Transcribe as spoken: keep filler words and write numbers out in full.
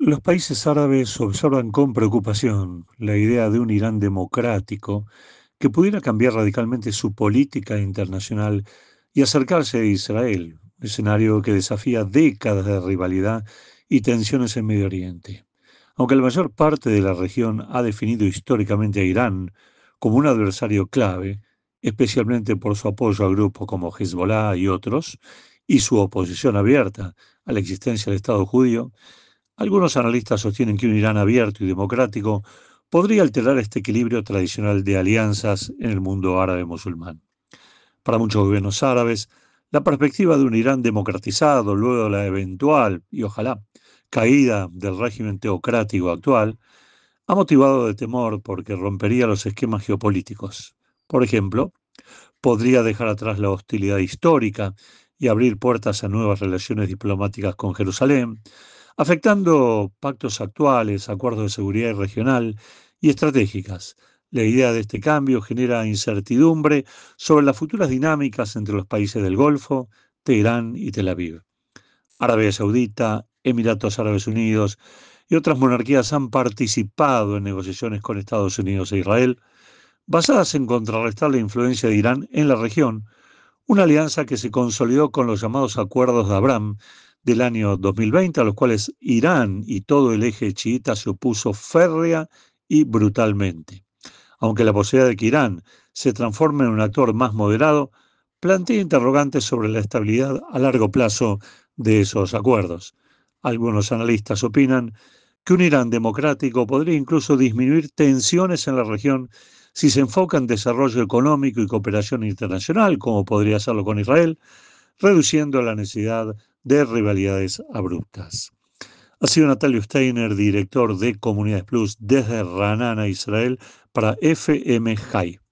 Los países árabes observan con preocupación la idea de un Irán democrático que pudiera cambiar radicalmente su política internacional y acercarse a Israel, un escenario que desafía décadas de rivalidad y tensiones en Medio Oriente. Aunque la mayor parte de la región ha definido históricamente a Irán como un adversario clave, especialmente por su apoyo a grupos como Hezbollah y otros, y su oposición abierta a la existencia del Estado judío, algunos analistas sostienen que un Irán abierto y democrático podría alterar este equilibrio tradicional de alianzas en el mundo árabe musulmán. Para muchos gobiernos árabes, la perspectiva de un Irán democratizado luego de la eventual y ojalá caída del régimen teocrático actual ha motivado de temor porque rompería los esquemas geopolíticos. Por ejemplo, podría dejar atrás la hostilidad histórica y abrir puertas a nuevas relaciones diplomáticas con Jerusalén, afectando pactos actuales, acuerdos de seguridad regional y estratégicas. La idea de este cambio genera incertidumbre sobre las futuras dinámicas entre los países del Golfo, Teherán y Tel Aviv. Arabia Saudita, Emiratos Árabes Unidos y otras monarquías han participado en negociaciones con Estados Unidos e Israel basadas en contrarrestar la influencia de Irán en la región, una alianza que se consolidó con los llamados Acuerdos de Abraham del año dos mil veinte, a los cuales Irán y todo el eje chiita se opuso férrea y brutalmente. Aunque la posibilidad de que Irán se transforme en un actor más moderado plantea interrogantes sobre la estabilidad a largo plazo de esos acuerdos. Algunos analistas opinan que un Irán democrático podría incluso disminuir tensiones en la región si se enfoca en desarrollo económico y cooperación internacional, como podría hacerlo con Israel, reduciendo la necesidad de rivalidades abruptas. Ha sido Natalio Steiner, director de Comunidades Plus desde Ranana, Israel, para F M High.